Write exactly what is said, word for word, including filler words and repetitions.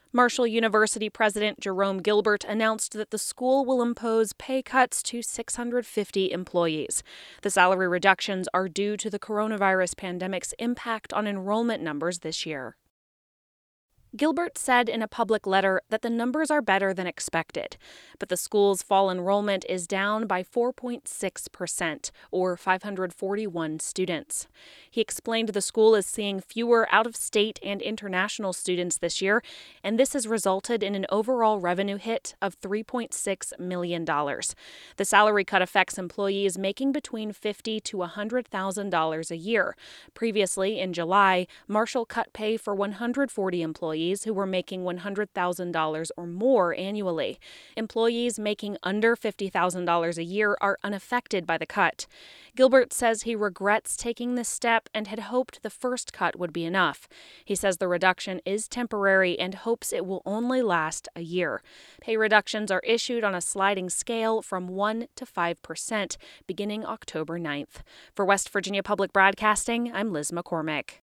Marshall University President Jerome Gilbert announced that the school will impose pay cuts to six hundred fifty employees. The salary reductions are due to the coronavirus pandemic's impact on enrollment numbers this year. Gilbert said in a public letter that the numbers are better than expected, but the school's fall enrollment is down by four point six percent, or five hundred forty-one students. He explained the school is seeing fewer out-of-state and international students this year, and this has resulted in an overall revenue hit of three point six million dollars. The salary cut affects employees making between fifty thousand to one hundred thousand dollars a year. Previously, in July, Marshall cut pay for one hundred forty employees who were making one hundred thousand dollars or more annually. Employees making under fifty thousand dollars a year are unaffected by the cut. Gilbert says he regrets taking this step and had hoped the first cut would be enough. He says the reduction is temporary and hopes it will only last a year. Pay reductions are issued on a sliding scale from one to five percent beginning October ninth. For West Virginia Public Broadcasting, I'm Liz McCormick.